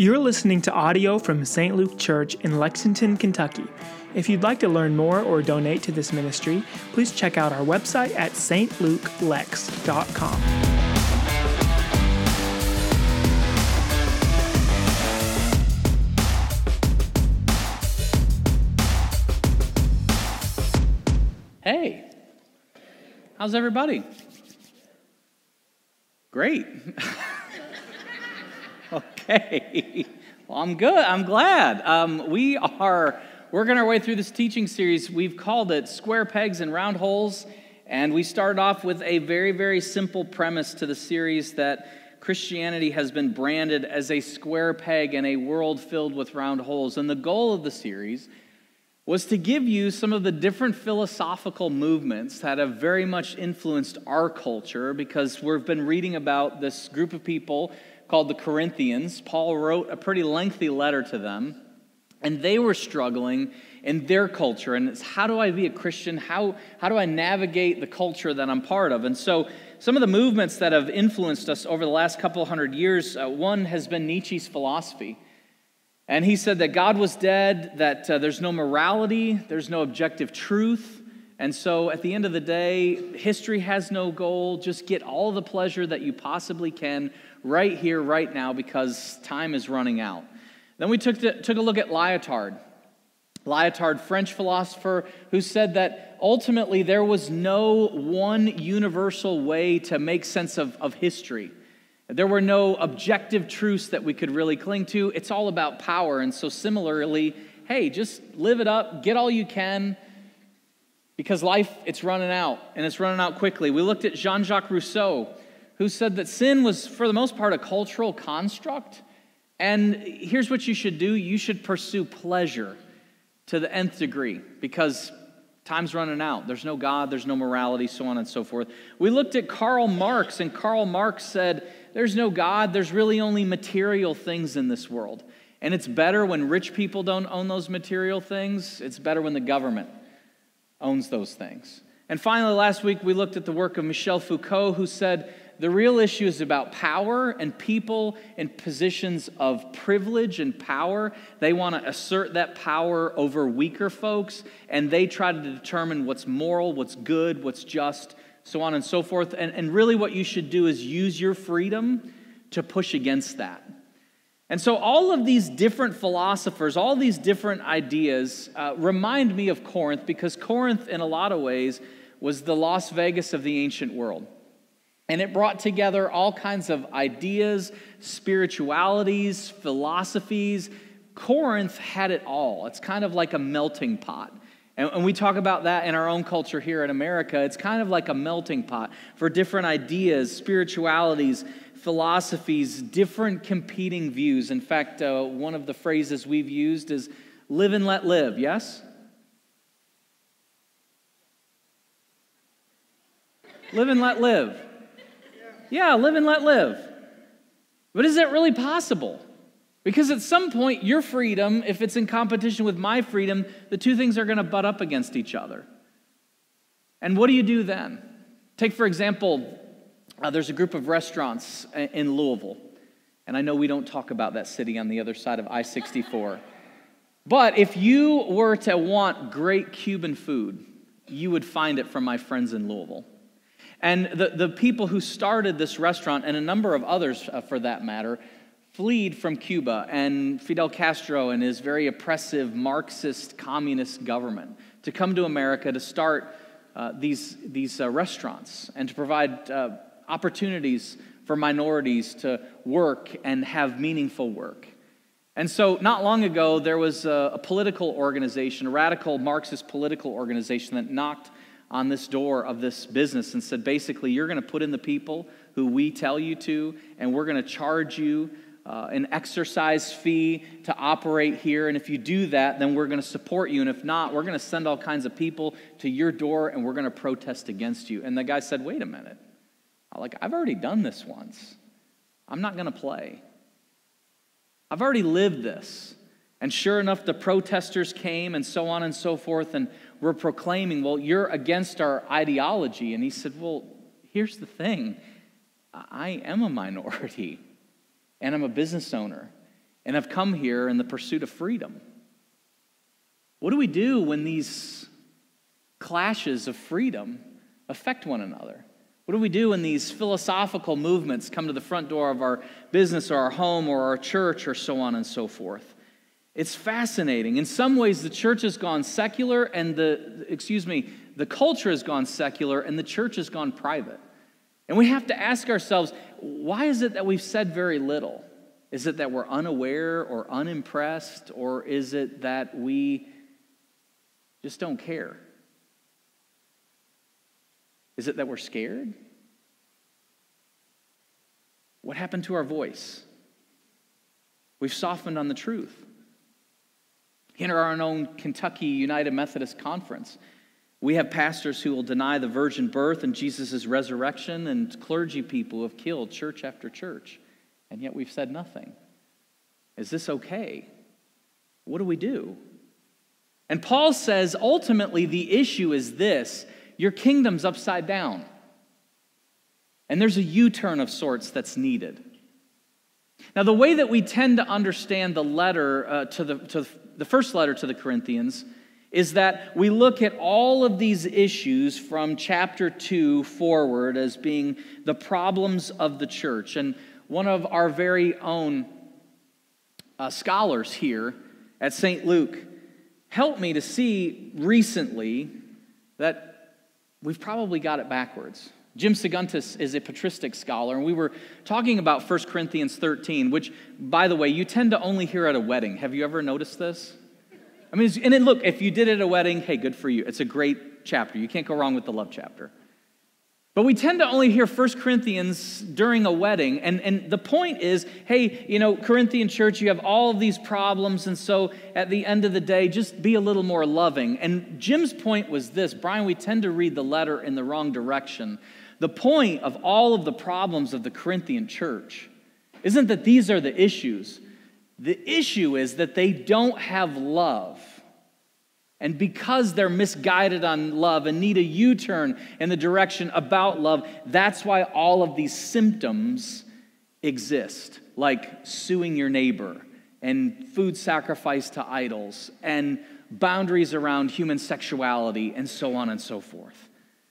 You're listening to audio from St. Luke Church in Lexington, Kentucky. If you'd like to learn more or donate to this ministry, please check out our website at stlukelex.com. Hey, how's everybody? Great. Okay. Well, I'm good. I'm glad. We're working our way through this teaching series. We've called it Square Pegs and Round Holes, and we started off with a very, very simple premise to the series that Christianity has been branded as a square peg in a world filled with round holes. And the goal of the series was to give you some of the different philosophical movements that have very much influenced our culture, because we've been reading about this group of people called the Corinthians. Paul wrote a pretty lengthy letter to them, and they were struggling in their culture. And it's, how do I be a Christian? How do I navigate the culture that I'm part of? And so some of the movements that have influenced us over the last couple hundred years, one has been Nietzsche's philosophy. And he said that God was dead, that there's no morality, there's no objective truth. And so at the end of the day, history has no goal. Just get all the pleasure that you possibly can right here, right now, because time is running out. Then we took a look at Lyotard. Lyotard, French philosopher, who said that ultimately there was no one universal way to make sense of history. There were no objective truths that we could really cling to. It's all about power. And so similarly, hey, just live it up, get all you can, because life, it's running out, and it's running out quickly. We looked at Jean-Jacques Rousseau, who said that sin was, for the most part, a cultural construct. And here's what you should do. You should pursue pleasure to the nth degree, because time's running out. There's no God, there's no morality, so on and so forth. We looked at Karl Marx, and Karl Marx said, there's no God, there's really only material things in this world. And it's better when rich people don't own those material things. It's better when the government owns those things. And finally, last week, we looked at the work of Michel Foucault, who said the real issue is about power, and people in positions of privilege and power. They want to assert that power over weaker folks, and they try to determine what's moral, what's good, what's just, so on and so forth. And really what you should do is use your freedom to push against that. And so all of these different philosophers, all these different ideas remind me of Corinth, because Corinth, in a lot of ways, was the Las Vegas of the ancient world. And it brought together all kinds of ideas, spiritualities, philosophies. Corinth had it all. It's kind of like a melting pot. And we talk about that in our own culture here in America. It's kind of like a melting pot for different ideas, spiritualities, philosophies, different competing views. In fact, one of the phrases we've used is live and let live, yes? Live and let live. Yeah, live and let live. But is that really possible? Because at some point, your freedom, if it's in competition with my freedom, the two things are going to butt up against each other. And what do you do then? Take, for example, there's a group of restaurants in Louisville. And I know we don't talk about that city on the other side of I-64. But if you were to want great Cuban food, you would find it from my friends in Louisville. And the people who started this restaurant, and a number of others for that matter, fled from Cuba and Fidel Castro and his very oppressive Marxist communist government to come to America to start these restaurants and to provide opportunities for minorities to work and have meaningful work. And so not long ago, there was a political organization, a radical Marxist political organization that knocked on this door of this business and said, basically, you're going to put in the people who we tell you to, and we're going to charge you an exercise fee to operate here. And if you do that, then we're going to support you. And if not, we're going to send all kinds of people to your door, and we're going to protest against you. And the guy said, wait a minute. I've already done this once. I'm not going to play. I've already lived this. And sure enough, the protesters came and so on and so forth, and we're proclaiming, well, you're against our ideology. And he said, well, here's the thing. I am a minority, and I'm a business owner. and have come here in the pursuit of freedom. What do we do when these clashes of freedom affect one another? What do we do when these philosophical movements come to the front door of our business or our home or our church or so on and so forth? It's fascinating. In some ways, the church has gone secular and the culture has gone secular and the church has gone private. And we have to ask ourselves, why is it that we've said very little? Is it that we're unaware or unimpressed, or is it that we just don't care? Is it that we're scared? What happened to our voice? We've softened on the truth. In our own Kentucky United Methodist Conference, we have pastors who will deny the virgin birth and Jesus' resurrection, and clergy people who have killed church after church, and yet we've said nothing. Is this okay? What do we do? And Paul says, ultimately, the issue is this: your kingdom's upside down. And there's a U-turn of sorts that's needed. Now, the way that we tend to understand the letter to the first letter to the Corinthians is that we look at all of these issues from chapter 2 forward as being the problems of the church. And one of our very own scholars here at St. Luke helped me to see recently that we've probably got it backwards. Jim Saguntis is a patristic scholar, and we were talking about 1 Corinthians 13, which, by the way, you tend to only hear at a wedding. Have you ever noticed this? I mean, and then look, if you did it at a wedding, hey, good for you. It's a great chapter. You can't go wrong with the love chapter. But we tend to only hear 1 Corinthians during a wedding, and the point is, hey, Corinthian church, you have all of these problems, and so at the end of the day, just be a little more loving. And Jim's point was this: Brian, we tend to read the letter in the wrong direction. The point of all of the problems of the Corinthian church isn't that these are the issues. The issue is that they don't have love. And because they're misguided on love and need a U-turn in the direction about love, that's why all of these symptoms exist, like suing your neighbor and food sacrifice to idols and boundaries around human sexuality and so on and so forth.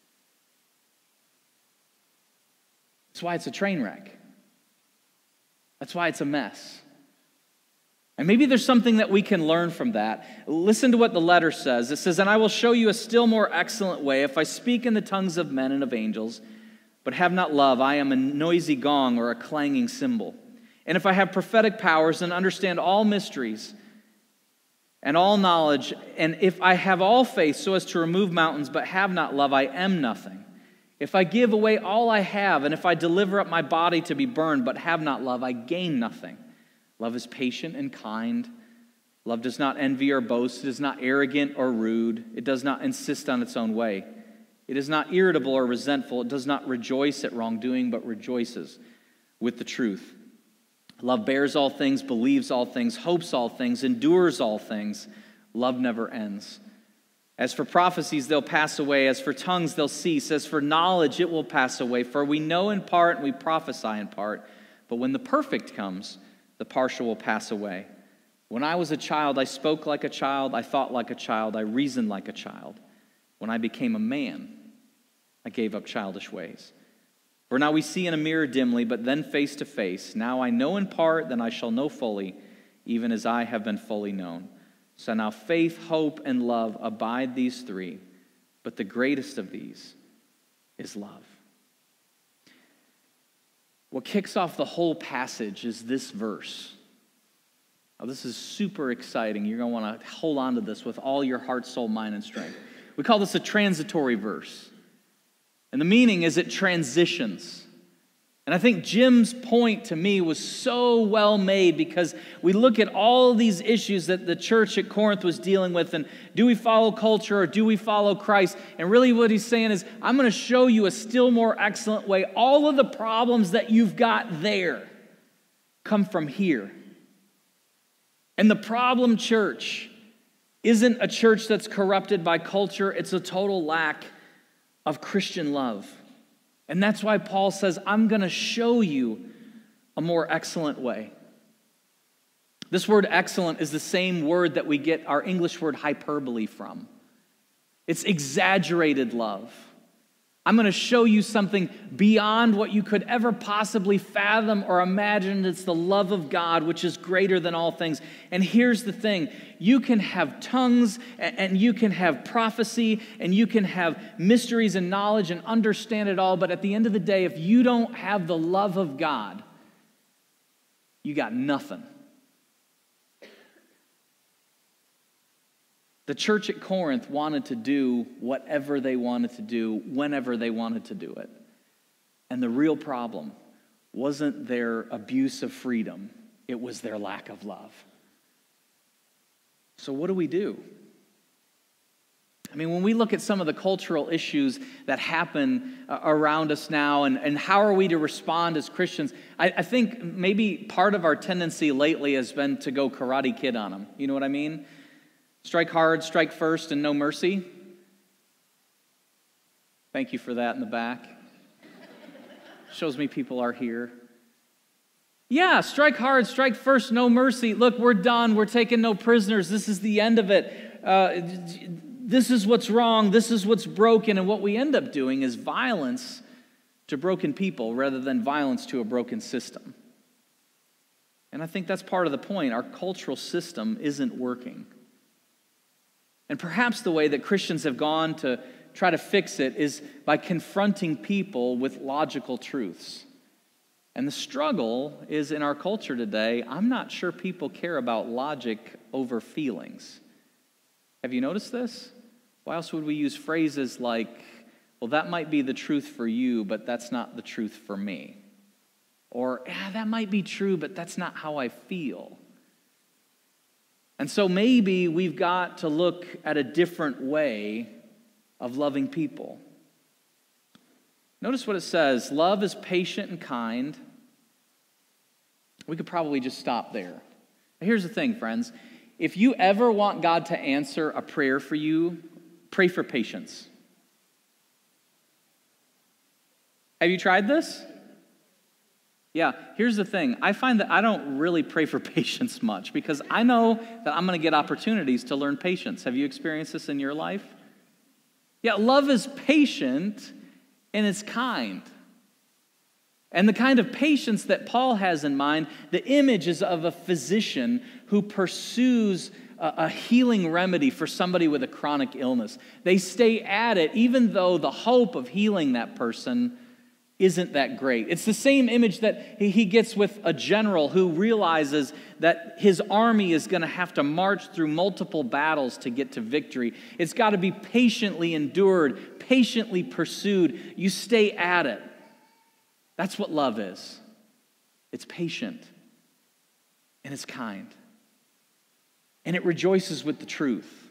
That's why it's a train wreck. That's why it's a mess. And maybe there's something that we can learn from that. Listen to what the letter says. It says, "And I will show you a still more excellent way. If I speak in the tongues of men and of angels, but have not love, I am a noisy gong or a clanging cymbal. And if I have prophetic powers and understand all mysteries and all knowledge, and if I have all faith so as to remove mountains, but have not love, I am nothing. If I give away all I have, and if I deliver up my body to be burned, but have not love, I gain nothing. Love is patient and kind. Love does not envy or boast. It is not arrogant or rude. It does not insist on its own way. It is not irritable or resentful. It does not rejoice at wrongdoing, but rejoices with the truth. Love bears all things, believes all things, hopes all things, endures all things. Love never ends. As for prophecies, they'll pass away. As for tongues, they'll cease. As for knowledge, it will pass away. For we know in part and we prophesy in part. But when the perfect comes, the partial will pass away. When I was a child, I spoke like a child, I thought like a child, I reasoned like a child. When I became a man, I gave up childish ways. For now we see in a mirror dimly, but then face to face. Now I know in part, then I shall know fully, even as I have been fully known. So now faith, hope, and love abide, these three, but the greatest of these is love." What kicks off the whole passage is this verse. Now, this is super exciting. You're going to want to hold on to this with all your heart, soul, mind, and strength. We call this a transitory verse. And the meaning is it transitions. And I think Jim's point to me was so well made, because we look at all these issues that the church at Corinth was dealing with, and do we follow culture or do we follow Christ? And really what he's saying is, I'm going to show you a still more excellent way. All of the problems that you've got there come from here. And the problem church isn't a church that's corrupted by culture. It's a total lack of Christian love. And that's why Paul says, I'm going to show you a more excellent way. This word excellent is the same word that we get our English word hyperbole from. It's exaggerated love. I'm going to show you something beyond what you could ever possibly fathom or imagine. It's the love of God, which is greater than all things. And here's the thing. You can have tongues, and you can have prophecy, and you can have mysteries and knowledge and understand it all. But at the end of the day, if you don't have the love of God, you got nothing. The church at Corinth wanted to do whatever they wanted to do, whenever they wanted to do it. And the real problem wasn't their abuse of freedom, it was their lack of love. So what do we do? I mean, when we look at some of the cultural issues that happen around us now, and how are we to respond as Christians, I think maybe part of our tendency lately has been to go Karate Kid on them. You know what I mean? Strike hard, strike first, and no mercy. Thank you for that in the back. Shows me people are here. Yeah, strike hard, strike first, no mercy. Look, we're done. We're taking no prisoners. This is the end of it. This is what's wrong. This is what's broken. And what we end up doing is violence to broken people rather than violence to a broken system. And I think that's part of the point. Our cultural system isn't working. And perhaps the way that Christians have gone to try to fix it is by confronting people with logical truths. And the struggle is in our culture today, I'm not sure people care about logic over feelings. Have you noticed this? Why else would we use phrases like, well, that might be the truth for you, but that's not the truth for me? Or, yeah, that might be true, but that's not how I feel. And so maybe we've got to look at a different way of loving people. Notice what it says. Love is patient and kind. We could probably just stop there. Here's the thing, friends. If you ever want God to answer a prayer for you, pray for patience. Have you tried this? Yeah, here's the thing. I find that I don't really pray for patience much because I know that I'm going to get opportunities to learn patience. Have you experienced this in your life? Yeah, love is patient and it's kind. And the kind of patience that Paul has in mind, the image is of a physician who pursues a healing remedy for somebody with a chronic illness. They stay at it even though the hope of healing that person isn't that great. It's the same image that he gets with a general who realizes that his army is going to have to march through multiple battles to get to victory. It's got to be patiently endured, patiently pursued. You stay at it. That's what love is. It's patient and it's kind. And it rejoices with the truth.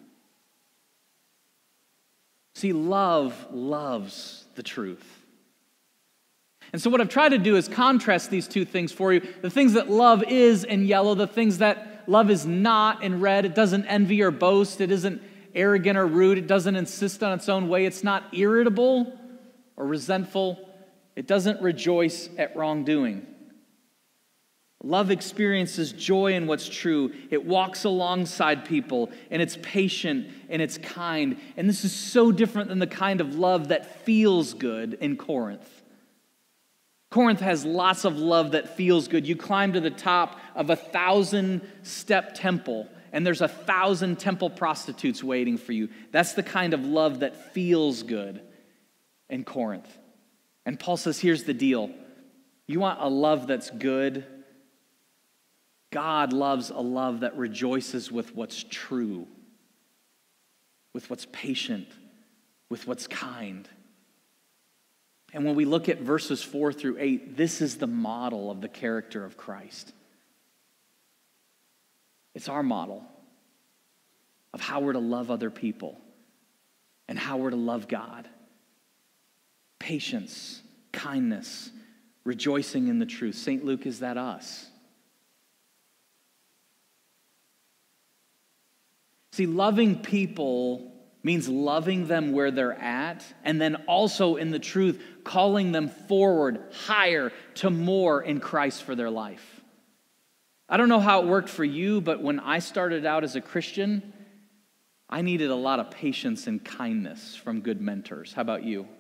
See, love loves the truth. And so what I've tried to do is contrast these two things for you. The things that love is in yellow, the things that love is not in red. It doesn't envy or boast. It isn't arrogant or rude. It doesn't insist on its own way. It's not irritable or resentful. It doesn't rejoice at wrongdoing. Love experiences joy in what's true. It walks alongside people, and it's patient, and it's kind. And this is so different than the kind of love that feels good in Corinth. Corinth has lots of love that feels good. You climb to the top of a 1,000-step temple, and there's 1,000 temple prostitutes waiting for you. That's the kind of love that feels good in Corinth. And Paul says, here's the deal. You want a love that's good? God loves a love that rejoices with what's true, with what's patient, with what's kind. And when we look at verses 4 through 8, this is the model of the character of Christ. It's our model of how we're to love other people and how we're to love God. Patience, kindness, rejoicing in the truth. St. Luke, is that us? See, loving people means loving them where they're at, and then also in the truth, calling them forward, higher, to more in Christ for their life. I don't know how it worked for you, but when I started out as a Christian, I needed a lot of patience and kindness from good mentors. How about you?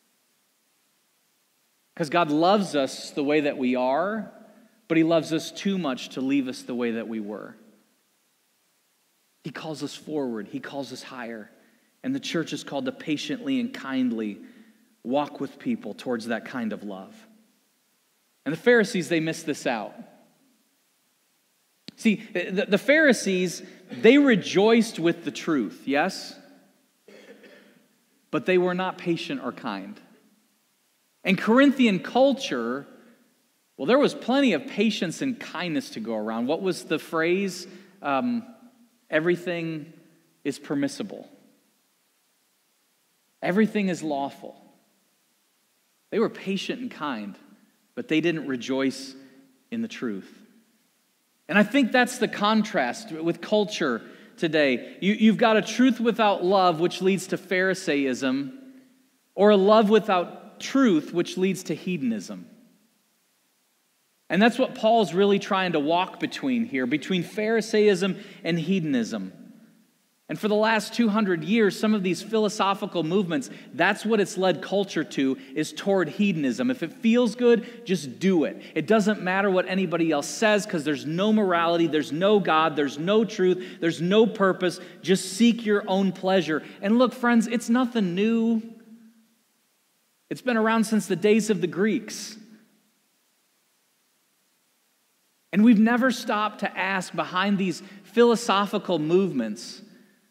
Because God loves us the way that we are, but He loves us too much to leave us the way that we were. He calls us forward. He calls us higher. And the church is called to patiently and kindly walk with people towards that kind of love. And the Pharisees, they missed this out. See, the Pharisees, they rejoiced with the truth, yes? But they were not patient or kind. And Corinthian culture, well, there was plenty of patience and kindness to go around. What was the phrase? Everything is permissible. Everything is lawful. They were patient and kind, but they didn't rejoice in the truth. And I think that's the contrast with culture today. You've got a truth without love, which leads to Pharisaism, or a love without truth, which leads to hedonism. And that's what Paul's really trying to walk between here, between Pharisaism and hedonism. And for the last 200 years, some of these philosophical movements, that's what it's led culture to, is toward hedonism. If it feels good, just do it. It doesn't matter what anybody else says because there's no morality, there's no God, there's no truth, there's no purpose. Just seek your own pleasure. And look, friends, it's nothing new. It's been around since the days of the Greeks. And we've never stopped to ask behind these philosophical movements,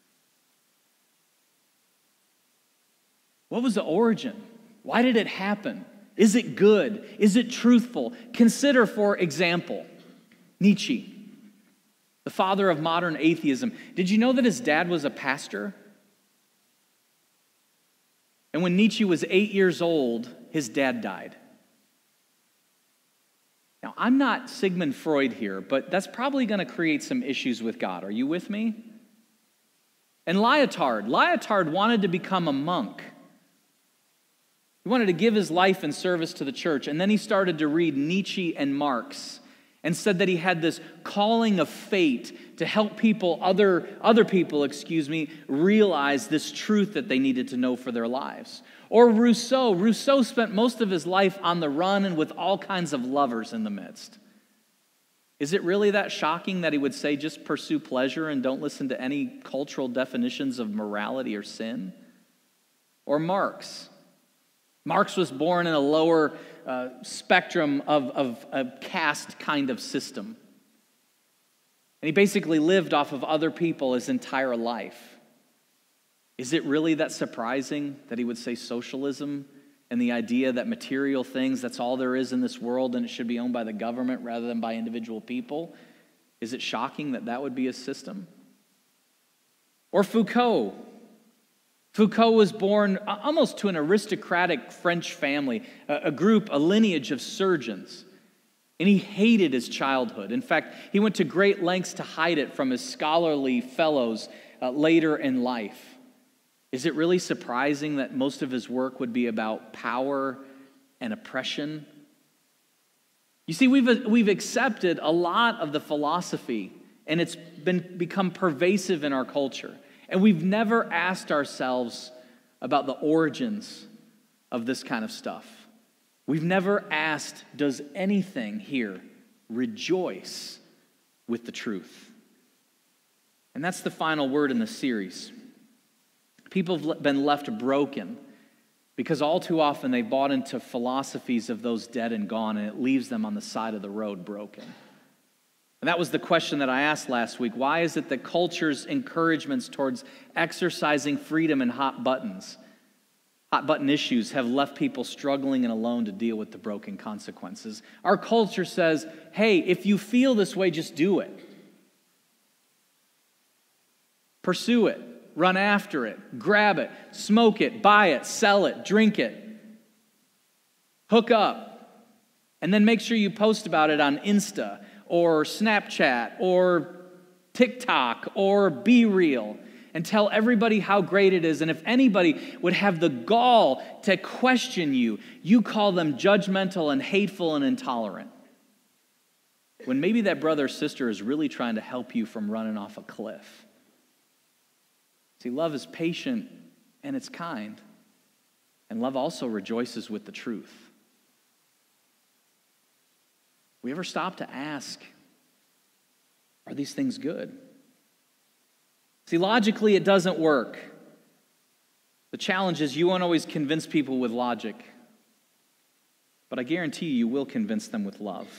what was the origin? Why did it happen? Is it good? Is it truthful? Consider, for example, Nietzsche, the father of modern atheism. Did you know that his dad was a pastor? And when Nietzsche was 8 years old, his dad died. Now, I'm not Sigmund Freud here, but that's probably going to create some issues with God. Are you with me? And Lyotard wanted to become a monk. He wanted to give his life in service to the church. And then he started to read Nietzsche and Marx and said that he had this calling of fate to help other people, realize this truth that they needed to know for their lives. Or Rousseau. Rousseau spent most of his life on the run and with all kinds of lovers in the midst. Is it really that shocking that he would say just pursue pleasure and don't listen to any cultural definitions of morality or sin? Or Marx. Marx was born in a lower spectrum of a caste kind of system. And he basically lived off of other people his entire life. Is it really that surprising that he would say socialism and the idea that material things, that's all there is in this world and it should be owned by the government rather than by individual people? Is it shocking that that would be his system? Or Foucault. Foucault was born almost to an aristocratic French family, a lineage of surgeons. And he hated his childhood. In fact, he went to great lengths to hide it from his scholarly fellows later in life. Is it really surprising that most of his work would be about power and oppression? You see, we've accepted a lot of the philosophy, and it's become pervasive in our culture. And we've never asked ourselves about the origins of this kind of stuff. We've never asked, does anything here rejoice with the truth? And that's the final word in the series. People have been left broken because all too often they bought into philosophies of those dead and gone, and it leaves them on the side of the road broken. And that was the question that I asked last week. Why is it that culture's encouragements towards exercising freedom and hot button issues have left people struggling and alone to deal with the broken consequences? Our culture says, hey, if you feel this way, just do it. Pursue it. Run after it. Grab it. Smoke it. Buy it. Sell it. Drink it. Hook up. And then make sure you post about it on Insta or Snapchat or TikTok or Be Real and tell everybody how great it is. And if anybody would have the gall to question you, you call them judgmental and hateful and intolerant. when maybe that brother or sister is really trying to help you from running off a cliff. See, love is patient and it's kind. And love also rejoices with the truth. We ever stop to ask, are these things good? See, logically, it doesn't work. The challenge is you won't always convince people with logic, but I guarantee you will convince them with love.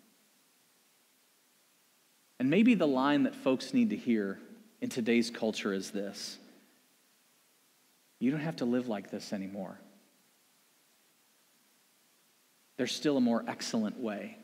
And maybe the line that folks need to hear in today's culture is this: you don't have to live like this anymore. There's still a more excellent way.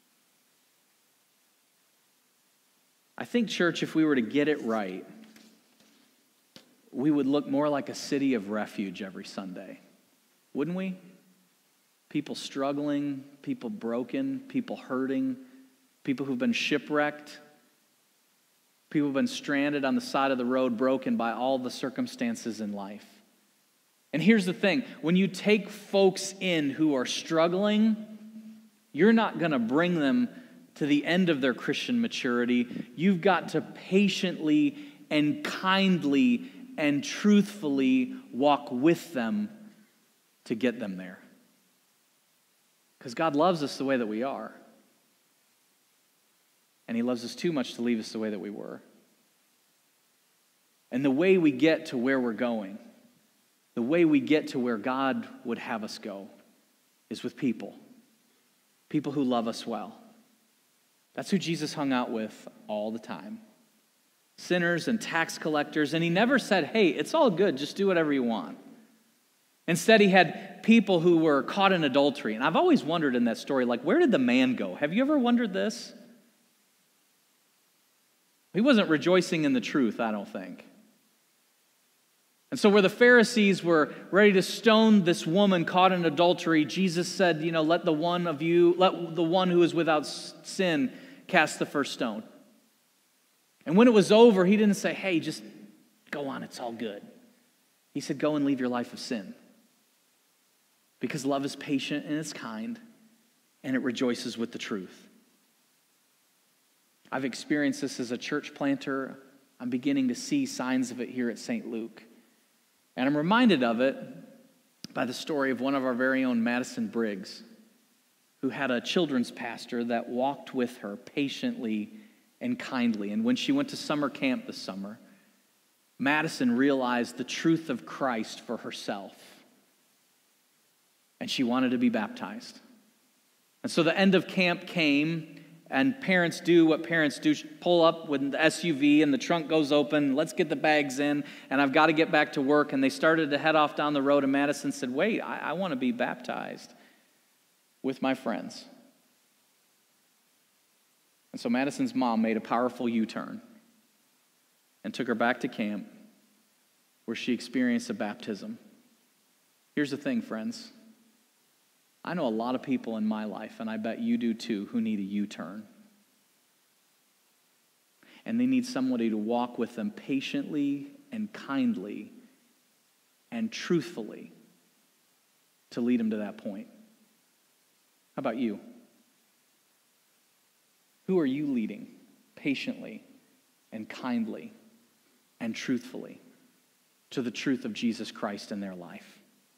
I think, church, if we were to get it right, we would look more like a city of refuge every Sunday, wouldn't we? People struggling, people broken, people hurting, people who've been shipwrecked, people who've been stranded on the side of the road, broken by all the circumstances in life. And here's the thing, when you take folks in who are struggling, you're not going to bring them to the end of their Christian maturity. You've got to patiently and kindly and truthfully walk with them to get them there. Because God loves us the way that we are. And He loves us too much to leave us the way that we were. And the way we get to where we're going, the way we get to where God would have us go, is with people. People who love us well. That's who Jesus hung out with all the time. Sinners and tax collectors. And He never said, hey, it's all good, just do whatever you want. Instead, He had people who were caught in adultery. And I've always wondered in that story, like, where did the man go? Have you ever wondered this? He wasn't rejoicing in the truth, I don't think. And so where the Pharisees were ready to stone this woman caught in adultery, Jesus said, let the one who is without sin cast the first stone. And when it was over, He didn't say, hey, just go on, it's all good. He said, go and leave your life of sin. Because love is patient and it's kind, and it rejoices with the truth. I've experienced this as a church planter. I'm beginning to see signs of it here at St. Luke. And I'm reminded of it by the story of one of our very own Madison Briggs, who had a children's pastor that walked with her patiently and kindly. And when she went to summer camp this summer, Madison realized the truth of Christ for herself. And she wanted to be baptized. And so the end of camp came, and parents do what parents do, pull up with the SUV and the trunk goes open, let's get the bags in, and I've got to get back to work. And they started to head off down the road, and Madison said, wait, I want to be baptized with my friends. And so Madison's mom made a powerful U-turn and took her back to camp where she experienced a baptism. Here's the thing, friends. I know a lot of people in my life, and I bet you do too, who need a U-turn. And they need somebody to walk with them patiently and kindly and truthfully to lead them to that point. How about you? Who are you leading patiently and kindly and truthfully to the truth of Jesus Christ in their life?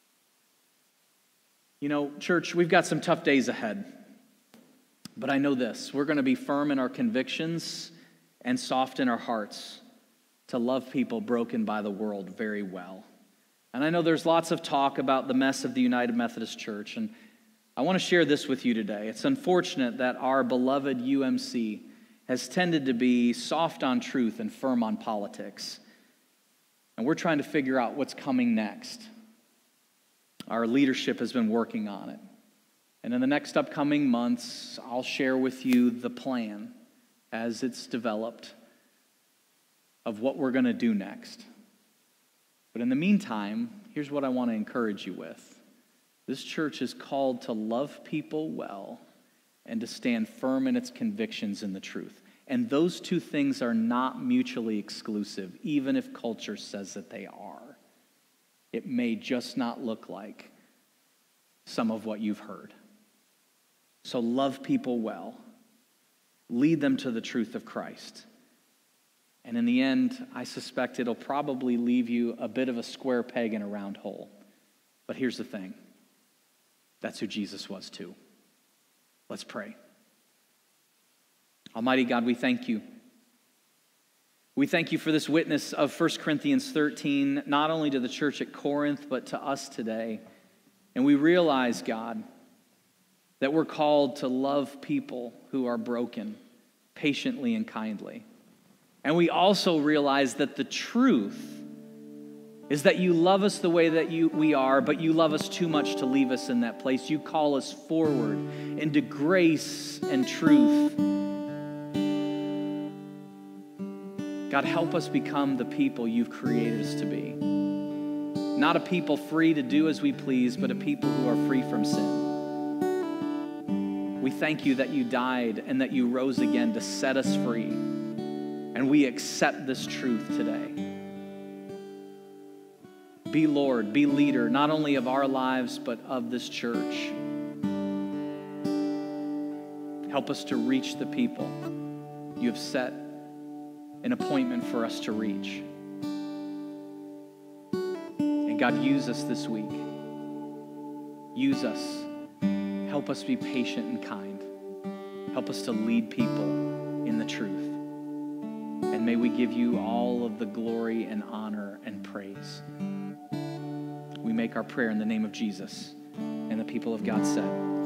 Church, we've got some tough days ahead. But I know this, we're going to be firm in our convictions and soft in our hearts to love people broken by the world very well. And I know there's lots of talk about the mess of the United Methodist Church, and I want to share this with you today. It's unfortunate that our beloved UMC has tended to be soft on truth and firm on politics. And we're trying to figure out what's coming next. Our leadership has been working on it. And in the next upcoming months, I'll share with you the plan as it's developed of what we're going to do next. But in the meantime, here's what I want to encourage you with. This church is called to love people well and to stand firm in its convictions in the truth. And those two things are not mutually exclusive, even if culture says that they are. It may just not look like some of what you've heard. So love people well. lead them to the truth of Christ. And in the end, I suspect it'll probably leave you a bit of a square peg in a round hole. But here's the thing. That's who Jesus was too. Let's pray. Almighty God, we thank you. We thank you for this witness of 1 Corinthians 13, not only to the church at Corinth, but to us today. And we realize, God, that we're called to love people who are broken, patiently and kindly. And we also realize that the truth is that you love us the way that we are, but you love us too much to leave us in that place. You call us forward into grace and truth. God, help us become the people you've created us to be. Not a people free to do as we please, but a people who are free from sin. We thank you that you died and that you rose again to set us free. And we accept this truth today. Be Lord, be leader, not only of our lives, but of this church. Help us to reach the people you have set an appointment for us to reach. And God, use us this week. Use us. Help us be patient and kind. Help us to lead people in the truth. And may we give you all of the glory and honor and praise. We make our prayer in the name of Jesus. And the people of God said,